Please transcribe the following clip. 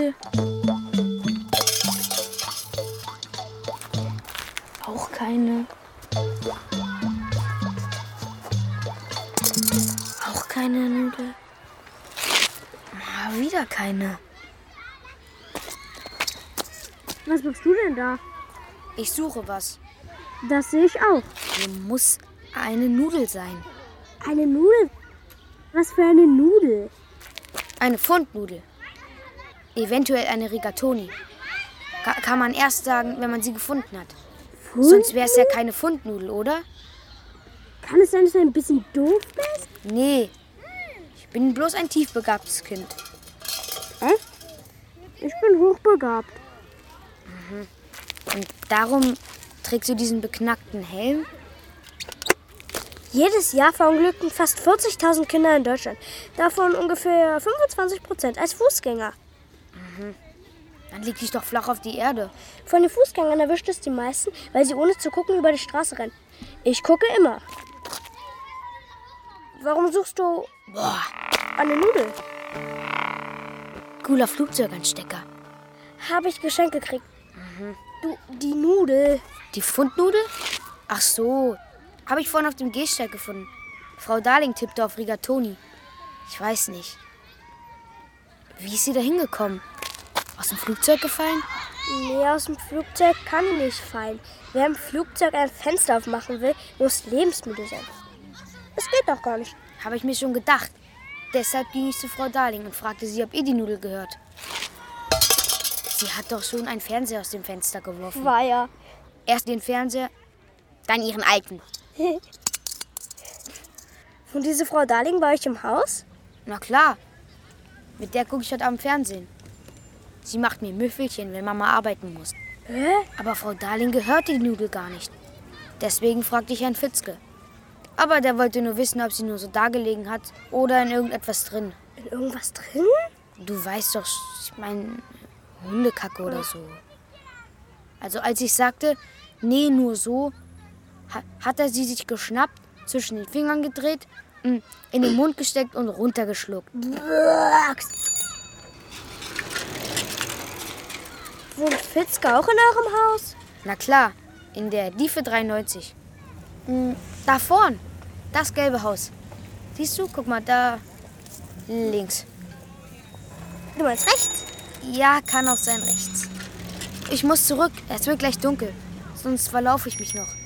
Nudel. Auch keine. Auch keine Nudel. Wieder keine. Was machst du denn da? Ich suche was. Das sehe ich auch. Hier muss eine Nudel sein. Eine Nudel? Was für eine Nudel? Eine Pfundnudel. Eventuell eine Rigatoni. Kann man erst sagen, wenn man sie gefunden hat. Sonst wäre es ja keine Pfundnudel, oder? Kann es sein, dass du ein bisschen doof bist? Nee. Ich bin bloß ein tiefbegabtes Kind. Ich bin hochbegabt. Und darum trägst du diesen beknackten Helm? Jedes Jahr verunglücken fast 40.000 Kinder in Deutschland. Davon ungefähr 25% als Fußgänger. Dann leg dich doch flach auf die Erde. Von den Fußgängern erwischt es die meisten, weil sie ohne zu gucken über die Straße rennen. Ich gucke immer. Warum suchst du eine Nudel? Cooler Flugzeuganstecker. Habe ich geschenkt gekriegt. Du, die Nudel. Die Pfundnudel? Ach so. Habe ich vorhin auf dem Gehsteig gefunden. Frau Darling tippte auf Rigatoni. Ich weiß nicht. Wie ist sie da hingekommen? Aus dem Flugzeug gefallen? Nee, aus dem Flugzeug kann nicht fallen. Wer im Flugzeug ein Fenster aufmachen will, muss lebensmüde sein. Das geht doch gar nicht. Habe ich mir schon gedacht. Deshalb ging ich zu Frau Darling und fragte sie, ob ihr die Nudel gehört. Sie hat doch schon einen Fernseher aus dem Fenster geworfen. War ja. Erst den Fernseher, dann ihren alten. Und diese Frau Darling bei euch im Haus? Na klar. Mit der gucke ich heute Abend Fernsehen. Sie macht mir Müffelchen, wenn Mama arbeiten muss. Hä? Aber Frau Darling gehört die Nudel gar nicht. Deswegen fragte ich Herrn Fitzke. Aber der wollte nur wissen, ob sie nur so dagelegen hat oder in irgendetwas drin. In irgendwas drin? Du weißt doch, ich meine, Hundekacke oder so. Also als ich sagte, nee, nur so, hat er sie sich geschnappt, zwischen den Fingern gedreht, in den Mund gesteckt und runtergeschluckt. Wohnt Fitzke auch in eurem Haus? Na klar, in der Diefe 93. Da vorn, das gelbe Haus. Siehst du, guck mal, da links. Du meinst rechts? Ja, kann auch sein rechts. Ich muss zurück, es wird gleich dunkel, sonst verlaufe ich mich noch.